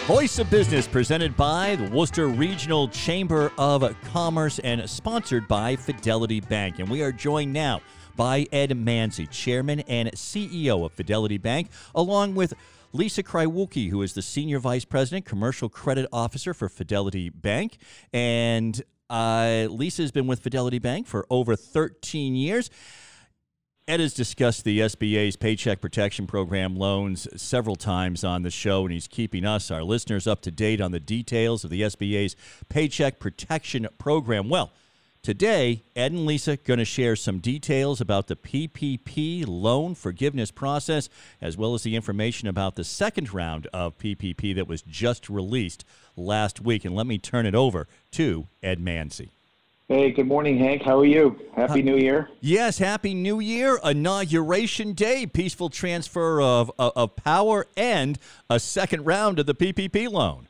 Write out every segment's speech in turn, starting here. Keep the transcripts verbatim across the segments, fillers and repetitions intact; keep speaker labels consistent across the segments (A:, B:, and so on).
A: Voice of Business, presented by the Worcester Regional Chamber of Commerce and sponsored by Fidelity Bank. And we are joined now by Ed Mansi, Chairman and C E O of Fidelity Bank, along with Lisa Krywucki, who is the Senior Vice President, Commercial Credit Officer for Fidelity Bank. And uh, Lisa has been with Fidelity Bank for over thirteen years. Ed has discussed the S B A's Paycheck Protection Program loans several times on the show, and he's keeping us, our listeners, up to date on the details of the S B A's Paycheck Protection Program. Well, today, Ed and Lisa going to share some details about the P P P loan forgiveness process, as well as the information about the second round of P P P that was just released last week. And let me turn it over to Ed Mansi.
B: Hey, good morning, Hank. How are you? Happy New Year.
A: Yes, Happy New Year, Inauguration Day, peaceful transfer of, of, of power, and a second round of the P P P loan.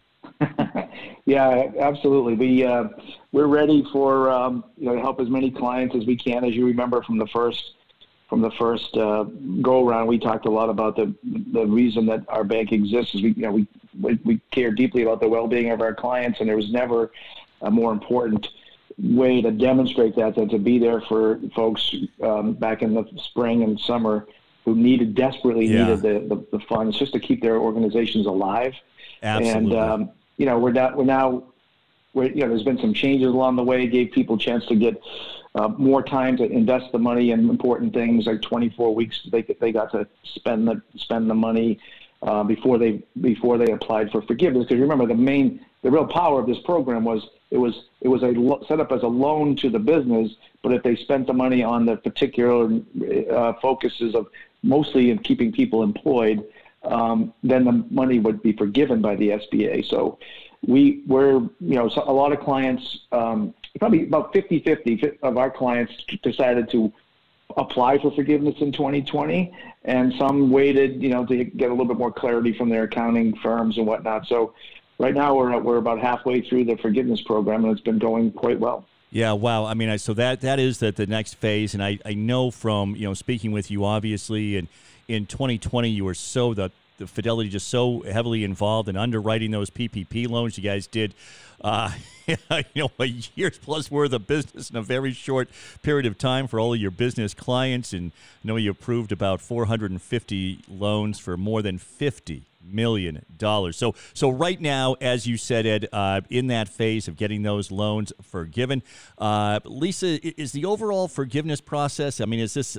B: Yeah, absolutely. We, uh, we're ready for um, you know, to help as many clients as we can. As you remember from the first from the first uh, go-around, we talked a lot about the the reason that our bank exists is we, you know, we, we, we care deeply about the well-being of our clients, and there was never a more important way to demonstrate that than to be there for folks um, back in the spring and summer who needed desperately
A: yeah.
B: needed the, the, the funds just to keep their organizations alive.
A: Absolutely.
B: And um, you know, we're not, we're now we're, you know, there's been some changes along the way, gave people a chance to get uh, more time to invest the money in important things, like twenty-four weeks they they got to spend the spend the money uh, before they before they applied for forgiveness. Because remember, the main the real power of this program was It was it was a lo- set up as a loan to the business, but if they spent the money on the particular uh, focuses of mostly in keeping people employed, um, then the money would be forgiven by the S B A. So we were, you know, so a lot of clients, um, probably about fifty-fifty of our clients decided to apply for forgiveness in twenty twenty, and some waited, you know, to get a little bit more clarity from their accounting firms and whatnot. So right now, we're we're about halfway through the forgiveness program, and it's been going quite well.
A: Yeah, wow. I mean, I, so that that is the, the next phase, and I, I know from, you know, speaking with you, obviously, and in twenty twenty, you were so, the, the Fidelity just so heavily involved in underwriting those P P P loans. You guys did, uh, you know, a year's plus worth of business in a very short period of time for all of your business clients, and I know you approved about four hundred fifty loans for more than fifty million dollars. So, so right now, as you said, Ed, uh, in that phase of getting those loans forgiven, uh, Lisa, is the overall forgiveness process, I mean, is this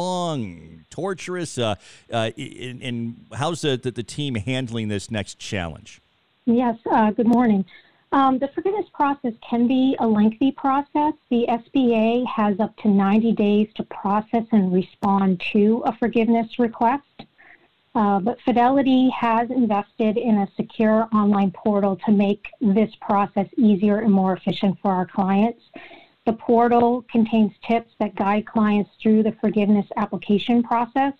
A: long, torturous, uh, uh, and, and how's the, the, the team handling this next challenge?
C: Yes, uh, good morning. Um, the forgiveness process can be a lengthy process. The S B A has up to ninety days to process and respond to a forgiveness request. Uh, but Fidelity has invested in a secure online portal to make this process easier and more efficient for our clients. The portal contains tips that guide clients through the forgiveness application process.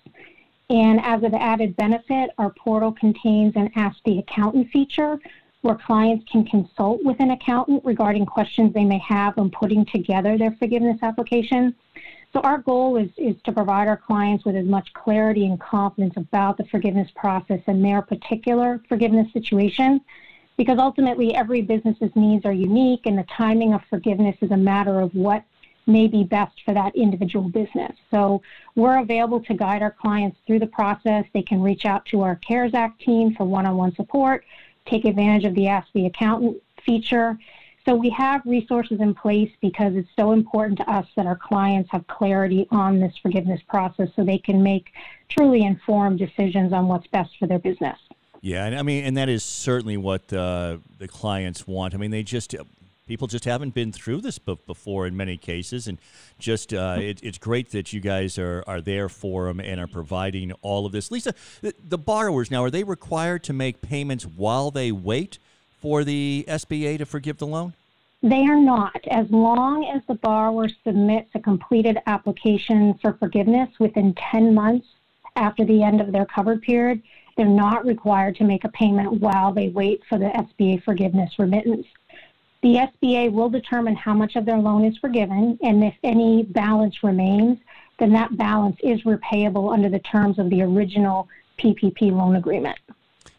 C: And as an added benefit, our portal contains an Ask the Accountant feature where clients can consult with an accountant regarding questions they may have when putting together their forgiveness application. So our goal is, is to provide our clients with as much clarity and confidence about the forgiveness process and their particular forgiveness situation, because ultimately every business's needs are unique and the timing of forgiveness is a matter of what may be best for that individual business. So we're available to guide our clients through the process. They can reach out to our CARES Act team for one-on-one support, take advantage of the Ask the Accountant feature. So we have resources in place because it's so important to us that our clients have clarity on this forgiveness process so they can make truly informed decisions on what's best for their business.
A: Yeah, and I mean, and that is certainly what uh, the clients want. I mean, they just, people just haven't been through this before in many cases, and just uh, it, it's great that you guys are, are there for them and are providing all of this. Lisa, the, the borrowers now, are they required to make payments while they wait for the S B A to forgive the loan?
C: They are not. As long as the borrower submits a completed application for forgiveness within ten months after the end of their covered period, they're not required to make a payment while they wait for the S B A forgiveness remittance. The S B A will determine how much of their loan is forgiven, and if any balance remains, then that balance is repayable under the terms of the original P P P loan agreement.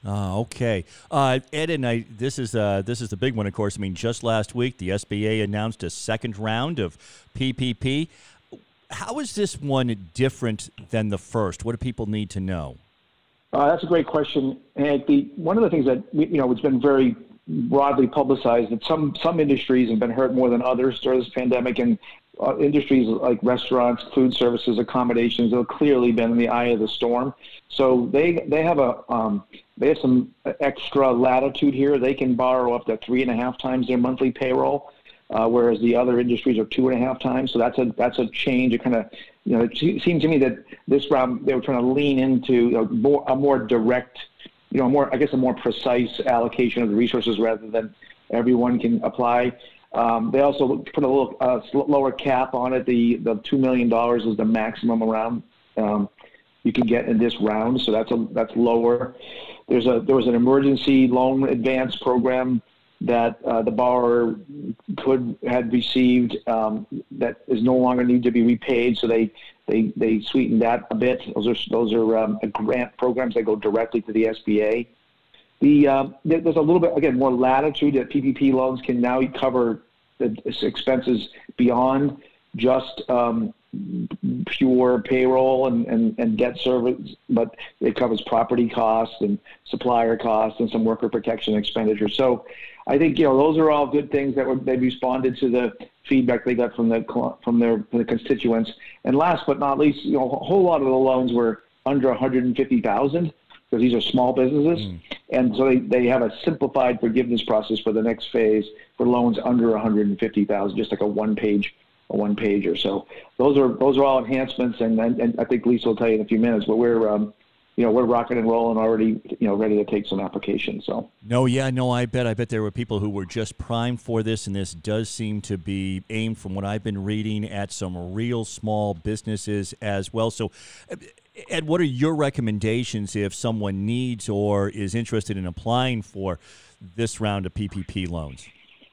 A: Oh, okay. Uh, Ed, and I, this is uh, this is the big one, of course. I mean, just last week, the S B A announced a second round of P P P. How is this one different than the first? What do people need to know?
B: Uh, that's a great question. And the, one of the things that, you know, it's been very broadly publicized that some, some industries have been hurt more than others during this pandemic, and uh, industries like restaurants, food services, accommodations have clearly been in the eye of the storm. So they they have a um, they have some extra latitude here. They can borrow up to three and a half times their monthly payroll, uh, whereas the other industries are two and a half times. So that's a that's a change. It kind of, you know, it seemed to me that this round they were trying to lean into, you know, more a more direct, you know, more I guess a more precise allocation of the resources rather than everyone can apply. Um, they also put a little uh, lower cap on it. The the two million dollars is the maximum around um, you can get in this round, so that's a that's lower. There's a there was an emergency loan advance program that uh, the borrower could had received um, that is no longer need to be repaid, so they they they sweetened that a bit. Those are those are um, grant programs that go directly to the S B A. The um, there's a little bit again more latitude that P P P loans can now cover the expenses beyond just um, pure payroll and, and, and debt service, but it covers property costs and supplier costs and some worker protection expenditures. So I think, you know, those are all good things that were, they responded to the feedback they got from the from their from the constituents. And last but not least, you know, a whole lot of the loans were under one hundred fifty thousand. Because these are small businesses, mm. and so they, they have a simplified forgiveness process for the next phase for loans under one hundred fifty thousand, just like a one page, a one pager. So those are those are all enhancements, and, and, and I think Lisa will tell you in a few minutes. But we're um, you know we're rocking and rolling already, you know, ready to take some applications. So
A: no, yeah, no, I bet I bet there were people who were just primed for this, and this does seem to be aimed, from what I've been reading, at some real small businesses as well. So. Ed, what are your recommendations if someone needs or is interested in applying for this round of P P P loans?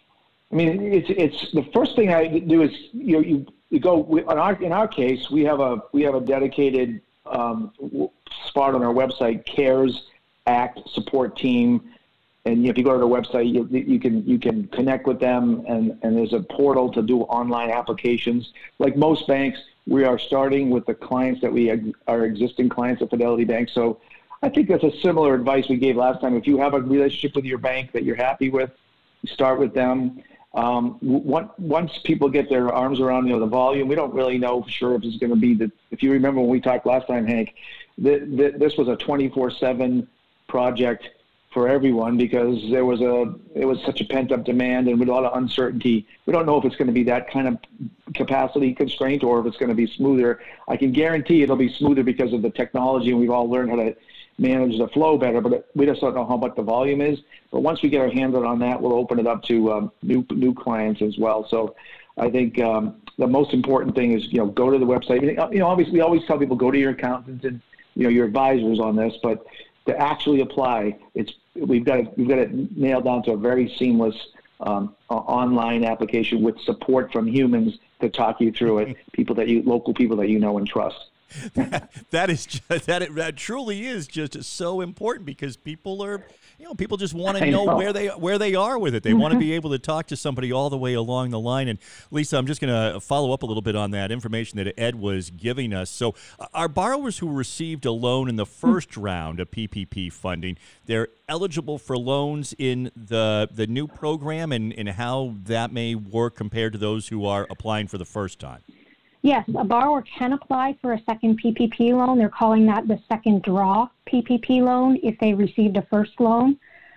B: I mean, it's it's the first thing I do is you know, you, you go we, in our in our case we have a we have a dedicated um, spot on our website, CARES Act support team, and if you go to the website, you, you can you can connect with them, and, and there's a portal to do online applications. Like most banks, we are starting with the clients that we are existing clients at Fidelity Bank. So I think that's a similar advice we gave last time. If you have a relationship with your bank that you're happy with, start with them. Um, once people get their arms around, you know, the volume, we don't really know for sure if it's going to be the. If you remember when we talked last time, Hank, the, the, this was a twenty-four seven project for everyone because there was a it was such a pent up demand and with a lot of uncertainty. We don't know if it's going to be that kind of capacity constraint or if it's going to be smoother. I can guarantee it'll be smoother because of the technology, and we've all learned how to manage the flow better, but we just don't know how much the volume is. But once we get our hands on that, we'll open it up to um, new new clients as well. So I think um, the most important thing is, you know, go to the website. You know, obviously we always tell people go to your accountant and, you know, your advisors on this, but to actually apply, it's we've got it we've got it nailed down to a very seamless um, uh, online application with support from humans to talk you through it. People that you local people that you know and trust.
A: that, that is just, that that truly is just so important because people are, you know, people just want to know, know where they where they are with it. They want to be able to talk to somebody all the way along the line. And Lisa, I'm just going to follow up a little bit on that information that Ed was giving us. So, our borrowers who received a loan in the first round of P P P funding, they're eligible for loans in the the new program, and, and how that may work compared to those who are applying for the first time.
C: Yes, a borrower can apply for a second P P P loan. They're calling that the second draw P P P loan if they received a first loan.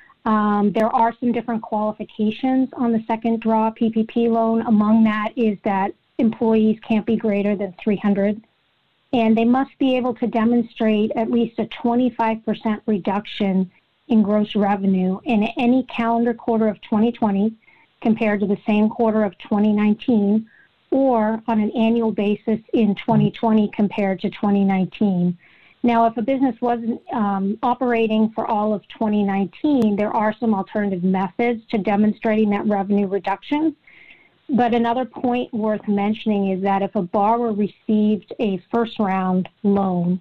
C: Um, there are some different qualifications on the second draw P P P loan. Among that is that employees can't be greater than three hundred, and they must be able to demonstrate at least a twenty-five percent reduction in gross revenue in any calendar quarter of twenty twenty compared to the same quarter of twenty nineteen, or on an annual basis in twenty twenty compared to twenty nineteen. Now, if a business wasn't um, operating for all of twenty nineteen, there are some alternative methods to demonstrating that revenue reduction. But another point worth mentioning is that if a borrower received a first round loan,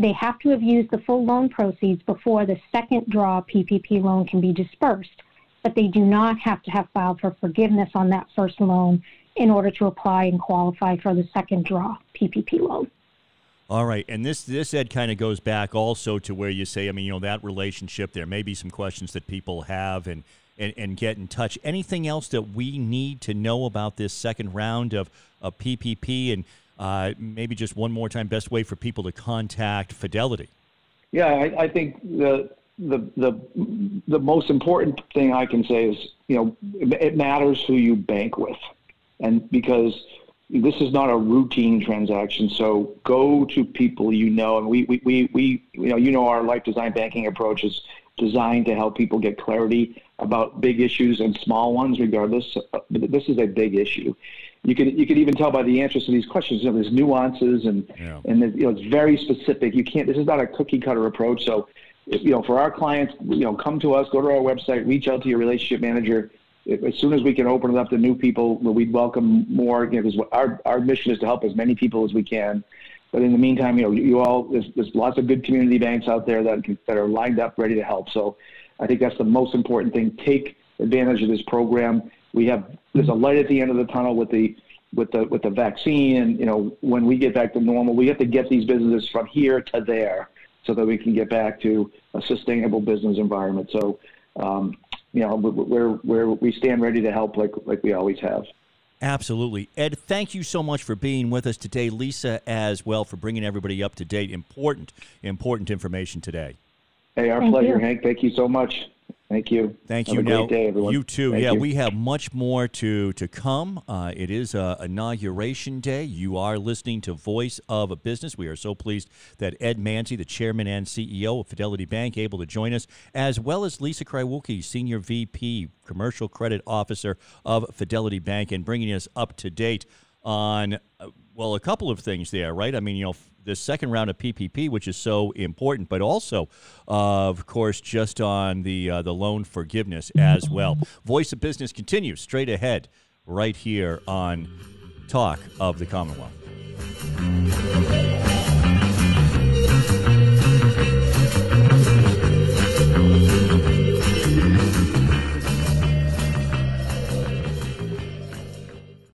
C: they have to have used the full loan proceeds before the second draw P P P loan can be dispersed, but they do not have to have filed for forgiveness on that first loan in order to apply and qualify for the second draw P P P loan.
A: All right, and this, this Ed, kind of goes back also to where you say, I mean, you know, that relationship, there may be some questions that people have and, and, and get in touch. Anything else that we need to know about this second round of, of P P P, and uh, maybe just one more time, best way for people to contact Fidelity?
B: Yeah, I, I think the, the, the, the most important thing I can say is, you know, it matters who you bank with. And because this is not a routine transaction, so go to people you know. And we, we, we, we, you know, you know, our Life Design Banking approach is designed to help people get clarity about big issues and small ones, regardless. This is a big issue. You could you could even tell by the answers to these questions. You know, there's nuances and yeah. and you know, it's very specific. You can't. This is not a cookie cutter approach. So, you know, for our clients, you know, come to us, go to our website, reach out to your relationship manager. As soon as we can open it up to new people, we'd welcome more. You know, because our our mission is to help as many people as we can. But in the meantime, you know, you all there's, there's lots of good community banks out there that can, that are lined up, ready to help. So, I think that's the most important thing. Take advantage of this program. We have there's a light at the end of the tunnel with the with the with the vaccine, and you know, when we get back to normal, we have to get these businesses from here to there so that we can get back to a sustainable business environment. So. Um, You know, we're, we're, we stand ready to help like like we always have.
A: Absolutely. Ed, thank you so much for being with us today. Lisa, as well, for bringing everybody up to date. Important, important information today.
B: Hey, our
C: Thank
B: pleasure,
C: you.
B: Hank. Thank you so much. Thank you.
A: Thank
B: Have
A: you.
B: a
A: Now,
B: great day, everyone.
A: You too.
B: Thank
A: yeah,
B: you.
A: we have much more to, to come. Uh, it is uh, Inauguration Day. You are listening to Voice of a Business. We are so pleased that Ed Manzi, the chairman and C E O of Fidelity Bank, able to join us, as well as Lisa Krywulke, Senior V P, Commercial Credit Officer of Fidelity Bank, and bringing us up to date on, uh, well, a couple of things there, right? I mean, you know, the second round of P P P, which is so important, but also, uh, of course, just on the uh, the loan forgiveness as well. Voice of Business continues straight ahead right here on Talk of the Commonwealth.